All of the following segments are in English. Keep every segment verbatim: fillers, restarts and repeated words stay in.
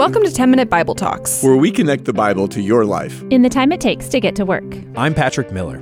Welcome to ten minute Bible Talks, where we connect the Bible to your life in the time it takes to get to work. I'm Patrick Miller.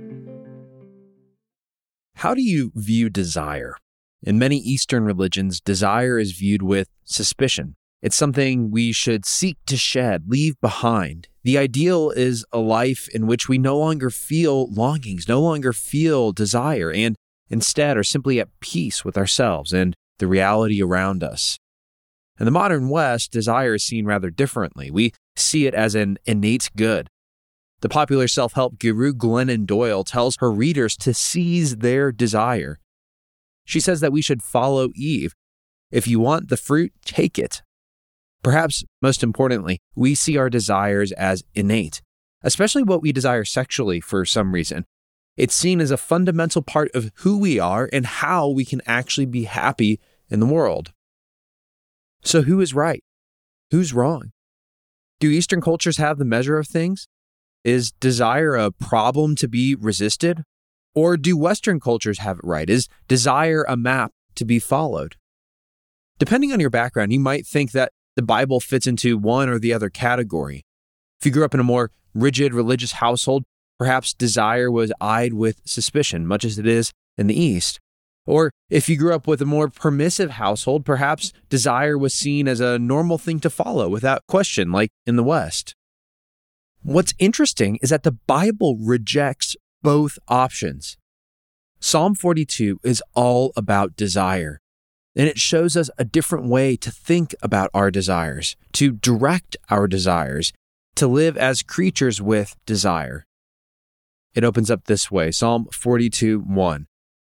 How do you view desire? In many Eastern religions, desire is viewed with suspicion. It's something we should seek to shed, leave behind. The ideal is a life in which we no longer feel longings, no longer feel desire, and instead are simply at peace with ourselves and the reality around us. In the modern West, desire is seen rather differently. We see it as an innate good. The popular self-help guru Glennon Doyle tells her readers to seize their desire. She says that we should follow Eve. If you want the fruit, take it. Perhaps most importantly, we see our desires as innate, especially what we desire sexually for some reason. It's seen as a fundamental part of who we are and how we can actually be happy in the world. So who is right? Who's wrong? Do Eastern cultures have the measure of things? Is desire a problem to be resisted? Or do Western cultures have it right? Is desire a map to be followed? Depending on your background, you might think that the Bible fits into one or the other category. If you grew up in a more rigid religious household, perhaps desire was eyed with suspicion, much as it is in the East. Or if you grew up with a more permissive household, perhaps desire was seen as a normal thing to follow without question, like in the West. What's interesting is that the Bible rejects both options. Psalm forty-two is all about desire, and it shows us a different way to think about our desires, to direct our desires, to live as creatures with desire. It opens up this way, Psalm forty-two, one.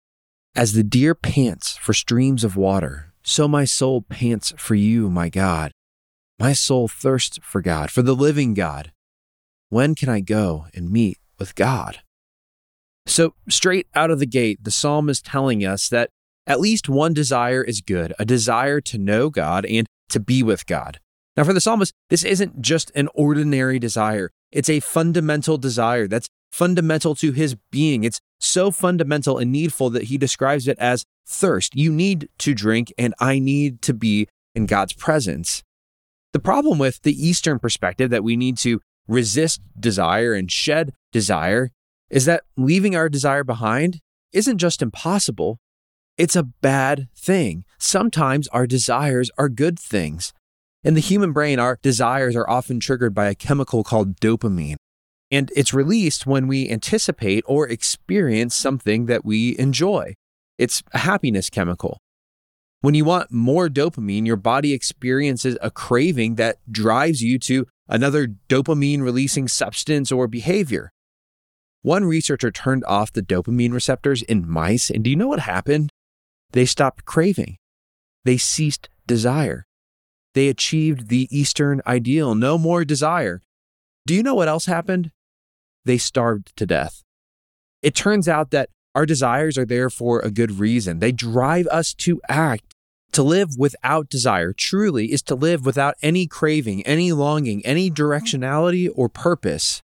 As the deer pants for streams of water, so my soul pants for you, my God. My soul thirsts for God, for the living God. When can I go and meet with God? So straight out of the gate, the psalm is telling us that at least one desire is good, a desire to know God and to be with God. Now for the psalmist, this isn't just an ordinary desire. It's a fundamental desire that's fundamental to his being. It's so fundamental and needful that he describes it as thirst. You need to drink, and I need to be in God's presence. The problem with the Eastern perspective that we need to resist desire and shed desire is that leaving our desire behind isn't just impossible, it's a bad thing. Sometimes our desires are good things. In the human brain, our desires are often triggered by a chemical called dopamine, and it's released when we anticipate or experience something that we enjoy. It's a happiness chemical. When you want more dopamine, your body experiences a craving that drives you to another dopamine-releasing substance or behavior. One researcher turned off the dopamine receptors in mice, and do you know what happened? They stopped craving. They ceased desire. They achieved the Eastern ideal, no more desire. Do you know what else happened? They starved to death. It turns out that our desires are there for a good reason. They drive us to act. To live without desire truly is to live without any craving, any longing, any directionality or purpose.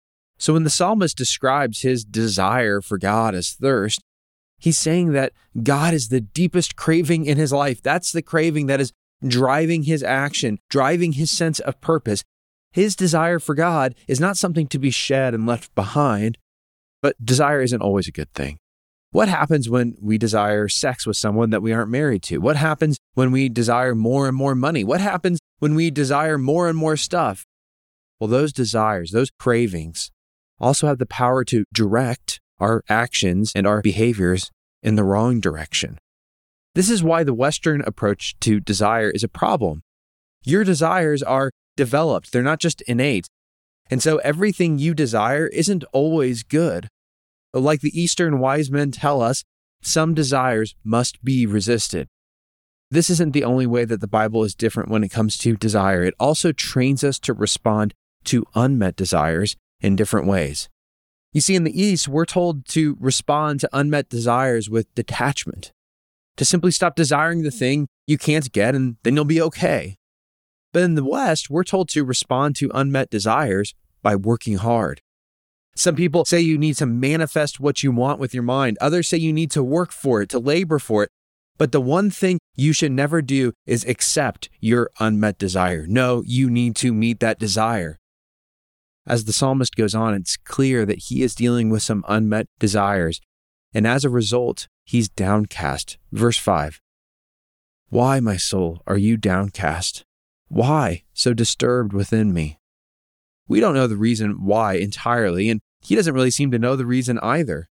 So when the psalmist describes his desire for God as thirst, he's saying that God is the deepest craving in his life. That's the craving that is driving his action, driving his sense of purpose. His desire for God is not something to be shed and left behind, but desire isn't always a good thing. What happens when we desire sex with someone that we aren't married to? What happens when we desire more and more money? What happens when we desire more and more stuff? Well, those desires, those cravings, also have the power to direct our actions and our behaviors in the wrong direction. This is why the Western approach to desire is a problem. Your desires are developed. They're not just innate. And so everything you desire isn't always good. Like the Eastern wise men tell us, some desires must be resisted. This isn't the only way that the Bible is different when it comes to desire. It also trains us to respond to unmet desires in different ways. You see, in the East, we're told to respond to unmet desires with detachment, to simply stop desiring the thing you can't get and then you'll be okay. But in the West, we're told to respond to unmet desires by working hard. Some people say you need to manifest what you want with your mind. Others say you need to work for it, to labor for it. But the one thing you should never do is accept your unmet desire. No, you need to meet that desire. As the psalmist goes on, it's clear that he is dealing with some unmet desires. And as a result, he's downcast. Verse five. Why, my soul, are you downcast? Why so disturbed within me? We don't know the reason why entirely, and he doesn't really seem to know the reason either.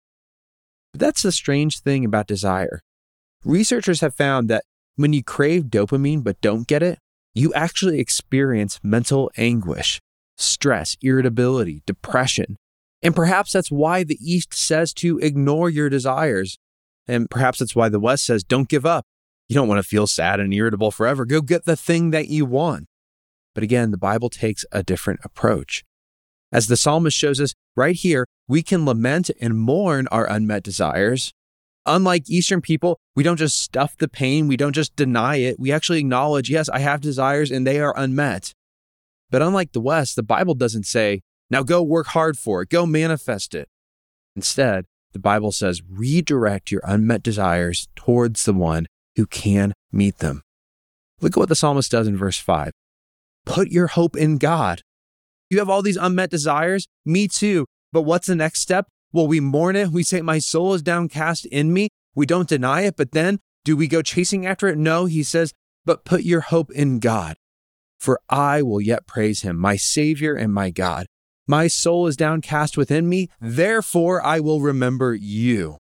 But that's the strange thing about desire. Researchers have found that when you crave dopamine but don't get it, you actually experience mental anguish, stress, irritability, depression. And perhaps that's why the East says to ignore your desires. And perhaps that's why the West says don't give up. You don't want to feel sad and irritable forever. Go get the thing that you want. But again, the Bible takes a different approach. As the psalmist shows us right here, we can lament and mourn our unmet desires. Unlike Eastern people, we don't just stuff the pain. We don't just deny it. We actually acknowledge, yes, I have desires and they are unmet. But unlike the West, the Bible doesn't say, now go work hard for it. Go manifest it. Instead, the Bible says, redirect your unmet desires towards the one who can meet them. Look at what the psalmist does in verse five. Put your hope in God. You have all these unmet desires? Me too. But what's the next step? Well, we mourn it. We say, my soul is downcast in me. We don't deny it. But then do we go chasing after it? No, he says, but put your hope in God. For I will yet praise him, my Savior and my God. My soul is downcast within me. Therefore, I will remember you.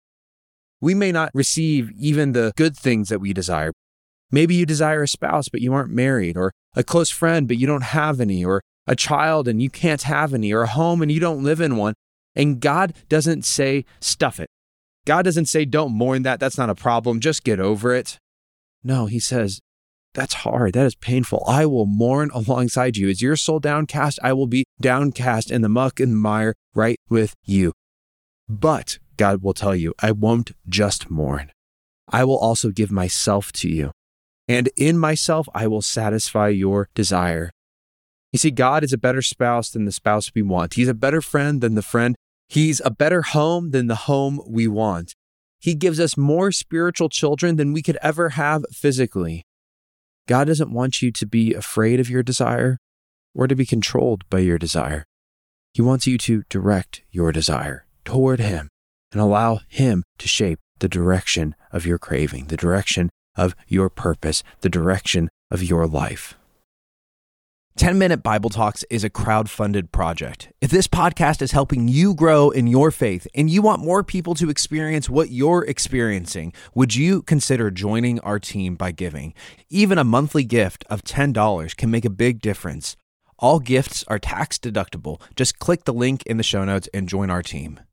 We may not receive even the good things that we desire. Maybe you desire a spouse, but you aren't married, or a close friend, but you don't have any, or a child and you can't have any, or a home and you don't live in one. And God doesn't say, stuff it. God doesn't say, don't mourn that. That's not a problem. Just get over it. No, he says, that's hard. That is painful. I will mourn alongside you. Is your soul downcast? I will be downcast in the muck and mire right with you. But God will tell you, I won't just mourn. I will also give myself to you. And in myself, I will satisfy your desire. You see, God is a better spouse than the spouse we want. He's a better friend than the friend. He's a better home than the home we want. He gives us more spiritual children than we could ever have physically. God doesn't want you to be afraid of your desire or to be controlled by your desire. He wants you to direct your desire toward him and allow him to shape the direction of your craving, the direction of your purpose, the direction of your life. ten minute Bible Talks is a crowd-funded project. If this podcast is helping you grow in your faith and you want more people to experience what you're experiencing, would you consider joining our team by giving? Even a monthly gift of ten dollars can make a big difference. All gifts are tax deductible. Just click the link in the show notes and join our team.